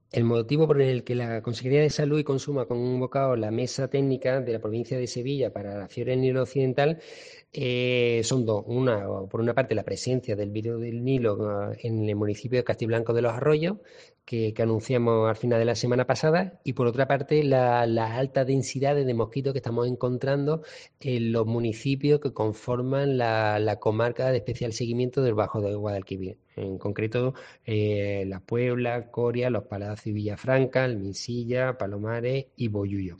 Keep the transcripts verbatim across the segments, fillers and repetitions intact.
El motivo por el que la Consejería de Salud y Consumo ha convocado la mesa técnica de la provincia de Sevilla para la fiebre del Nilo Occidental eh, son dos. Una, por una parte, la presencia del virus del Nilo eh, en el municipio de Castiblanco de los Arroyos, que, que anunciamos al final de la semana pasada, y por otra parte, la, la alta densidad de mosquitos que estamos encontrando en los municipios que conforman la, la comarca de especial seguimiento del Bajo de Guadalquivir. En concreto, eh, La Puebla, Coria, Los Palacios y Villafranca, Alminsilla, Palomares y Boyullo.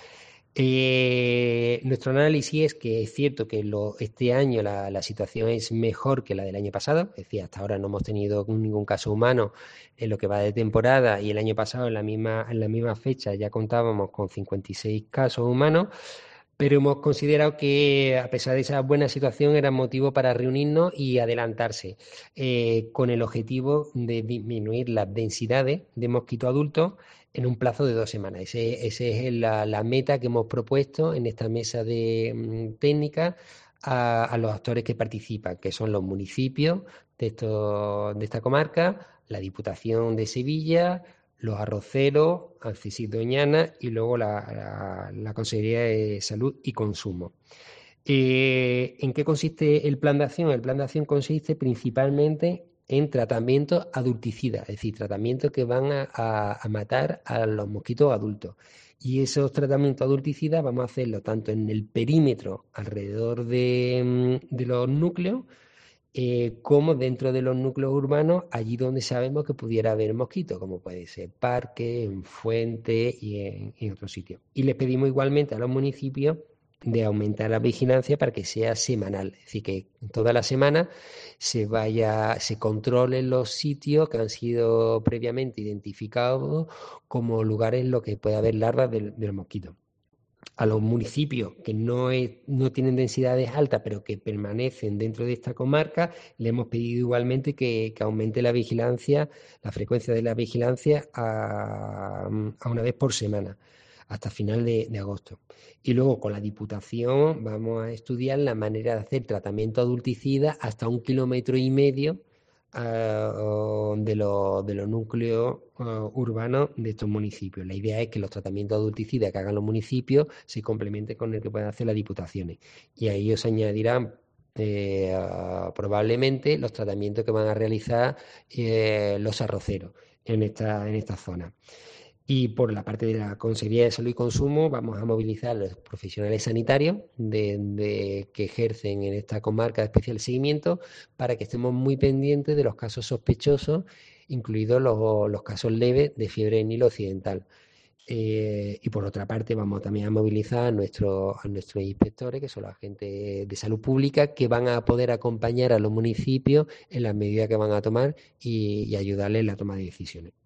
Eh, nuestro análisis es que es cierto que lo, este año la, la situación es mejor que la del año pasado, es decir, hasta ahora no hemos tenido ningún caso humano en lo que va de temporada, y el año pasado en la misma, en la misma fecha ya contábamos con cincuenta y seis casos humanos, pero hemos considerado que, a pesar de esa buena situación, era motivo para reunirnos y adelantarse, eh, con el objetivo de disminuir las densidades de mosquitos adultos en un plazo de dos semanas. Ese, ese es la, la meta que hemos propuesto en esta mesa de mm, técnica a, a los actores que participan, que son los municipios de, estos, de esta comarca, la Diputación de Sevilla, los arroceros, Alcesís Doñana y luego la, la, la Consejería de Salud y Consumo. Eh, ¿En qué consiste el plan de acción? El plan de acción consiste principalmente en tratamientos adulticidas, es decir, tratamientos que van a, a, a matar a los mosquitos adultos. Y esos tratamientos adulticidas vamos a hacerlo tanto en el perímetro alrededor de, de los núcleos, eh, como dentro de los núcleos urbanos, allí donde sabemos que pudiera haber mosquitos, como puede ser parques, en fuentes y en, en otros sitios. Y les pedimos igualmente a los municipios de aumentar la vigilancia para que sea semanal, es decir, que toda la semana se vaya, se controlen los sitios que han sido previamente identificados como lugares en los que puede haber larvas del, del mosquito. A los municipios que no, es, no tienen densidades altas, pero que permanecen dentro de esta comarca, le hemos pedido igualmente que, que aumente la vigilancia, la frecuencia de la vigilancia a, a una vez por semana, hasta final de, de agosto. Y luego con la Diputación vamos a estudiar la manera de hacer tratamiento adulticida hasta un kilómetro y medio uh, de, lo, de los núcleos uh, urbanos de estos municipios. La idea es que los tratamientos adulticidas que hagan los municipios se complementen con el que puedan hacer las diputaciones. Y a ellos se añadirán eh, uh, probablemente los tratamientos que van a realizar eh, los arroceros en esta, en esta zona. Y por la parte de la Consejería de Salud y Consumo vamos a movilizar a los profesionales sanitarios de, de, que ejercen en esta comarca de especial seguimiento para que estemos muy pendientes de los casos sospechosos, incluidos los, los casos leves de fiebre del Nilo Occidental. Eh, y por otra parte vamos también a movilizar a, nuestro, a nuestros inspectores, que son los agentes de salud pública, que van a poder acompañar a los municipios en las medidas que van a tomar y, y ayudarles en la toma de decisiones.